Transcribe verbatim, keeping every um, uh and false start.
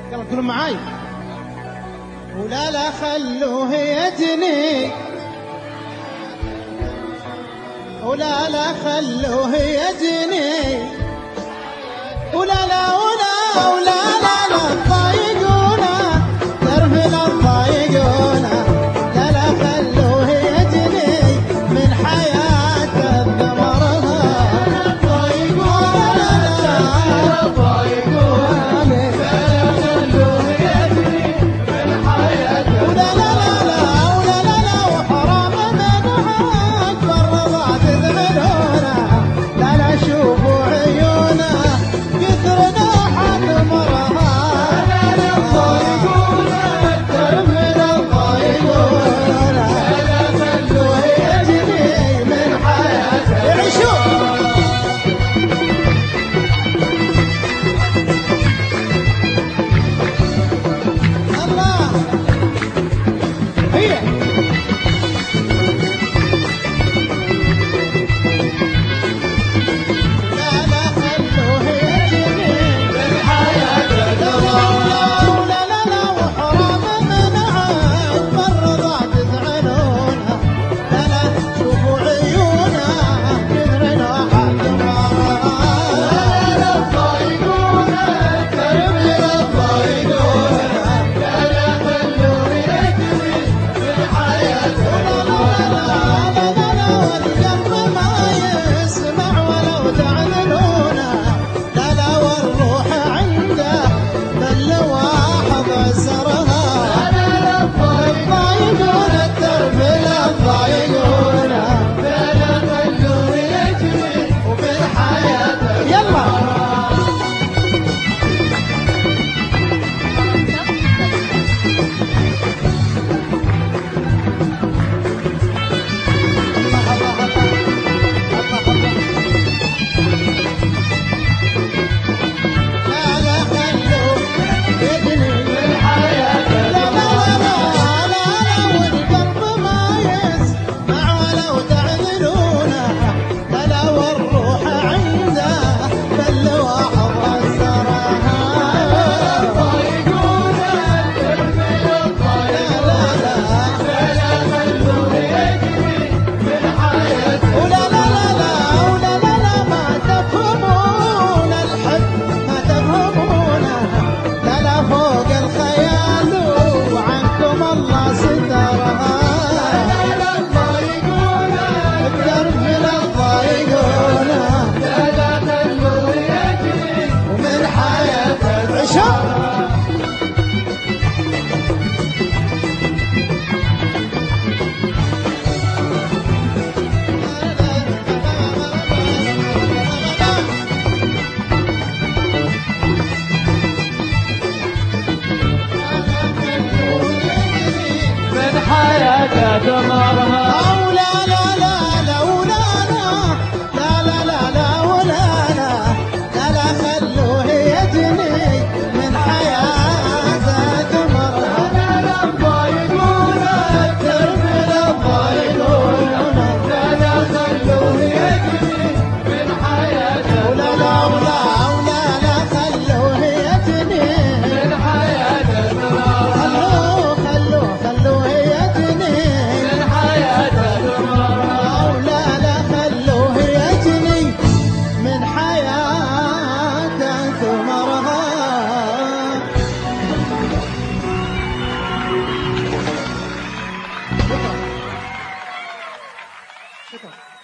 يلا قولوا معاي. ولا لا خلوه يجني، ولا لا خلوه يجني، ولا لا ولا ولا لا لا تضايقونا، درب لا تضايقونا، لا لا خلوه يجني من حياته بمرها، لا تضايقونا لا تضايقونا، لا خلوه يجني من حياته، ولا لا لا لا ولا لا لا وحرام منها اكبر رضا تزعلونا، لا لا شوفوا عيونا كثرنا حد مرها، لا لا تضايقونا الدرب لا تضايقونا، لا خلوه يجري من حياته يعيشون. الله هي دمرها. أو لا لا لا لا ولا لا لا لا لا لا ولا لا لا لا خلوه يجني من حياته دمرها، لا لا تضايقونا الدرب لا تضايقونا، لا لا خلوه يجني من حياته، ولا لا ولا ولا لا خلوه يجني من حياته دمرها، خلوه خلوه خلوه يجني من حياته دمرها، أو لا لا خلوه يجني من حياته ثمرها. شكرا شكرا.